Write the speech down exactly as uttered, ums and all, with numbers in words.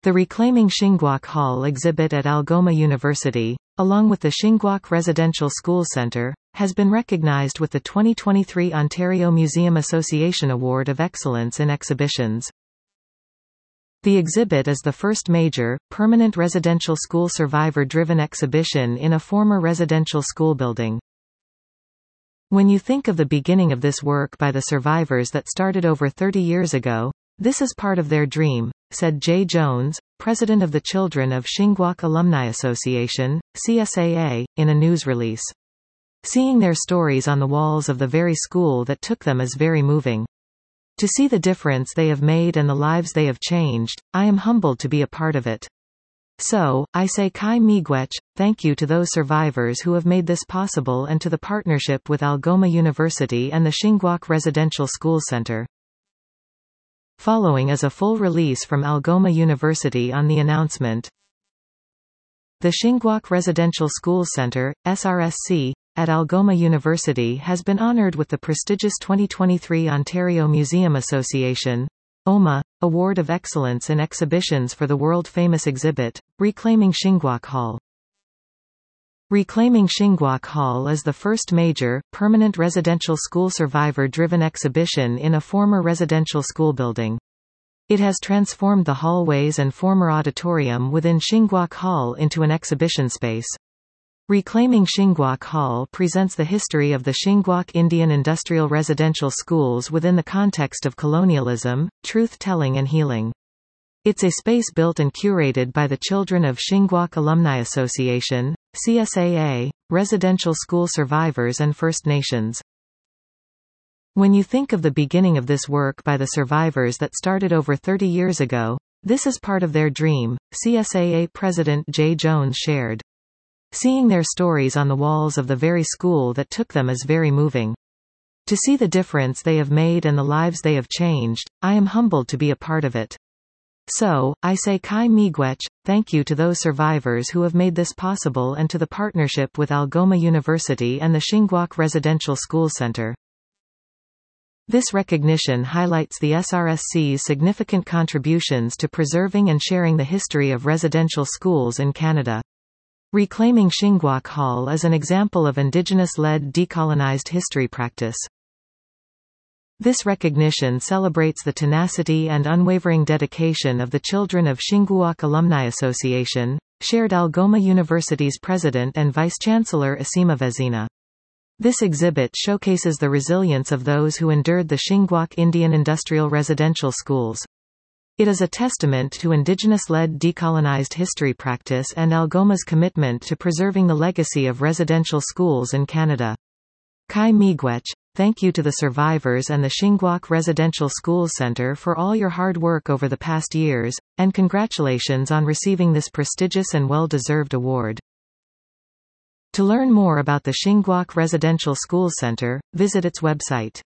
The Reclaiming Shingwauk Hall exhibit at Algoma University, along with the Shingwauk Residential School Centre, has been recognised with the twenty twenty-three Ontario Museum Association Award of Excellence in Exhibitions. The exhibit is the first major, permanent residential school survivor-driven exhibition in a former residential school building. When you think of the beginning of this work by the survivors that started over thirty years ago, this is part of their dream, said Jay Jones, president of the Children of Shingwauk Alumni Association, C S A A, in a news release. Seeing their stories on the walls of the very school that took them is very moving. To see the difference they have made and the lives they have changed, I am humbled to be a part of it. So, I say kai miigwech, thank you to those survivors who have made this possible and to the partnership with Algoma University and the Shingwauk Residential School Centre. Following is a full release from Algoma University on the announcement. The Shingwauk Residential School Centre, S R S C, at Algoma University has been honoured with the prestigious twenty twenty-three Ontario Museum Association O M A Award of Excellence in Exhibitions for the world-famous exhibit, Reclaiming Shingwauk Hall. Reclaiming Shingwauk Hall is the first major, permanent residential school survivor-driven exhibition in a former residential school building. It has transformed the hallways and former auditorium within Shingwauk Hall into an exhibition space. Reclaiming Shingwauk Hall presents the history of the Shingwauk Indian Industrial Residential Schools within the context of colonialism, truth-telling and healing. It's a space built and curated by the Children of Shingwauk Alumni Association, C S A A, residential school survivors and First Nations. When you think of the beginning of this work by the survivors that started over thirty years ago, this is part of their dream, C S A A President Jay Jones shared. Seeing their stories on the walls of the very school that took them is very moving. To see the difference they have made and the lives they have changed, I am humbled to be a part of it. So, I say kai miigwech, thank you to those survivors who have made this possible and to the partnership with Algoma University and the Shingwauk Residential School Centre. This recognition highlights the S R S C's significant contributions to preserving and sharing the history of residential schools in Canada. Reclaiming Shingwauk Hall is an example of Indigenous-led decolonized history practice. This recognition celebrates the tenacity and unwavering dedication of the Children of Shingwauk Alumni Association, shared Algoma University's president and vice-chancellor Asima Vezina. This exhibit showcases the resilience of those who endured the Shingwauk Indian Industrial Residential Schools. It is a testament to Indigenous-led decolonized history practice and Algoma's commitment to preserving the legacy of residential schools in Canada. Kai miigwech, thank you to the survivors and the Shingwauk Residential School Centre for all your hard work over the past years, and congratulations on receiving this prestigious and well-deserved award. To learn more about the Shingwauk Residential School Centre, visit its website.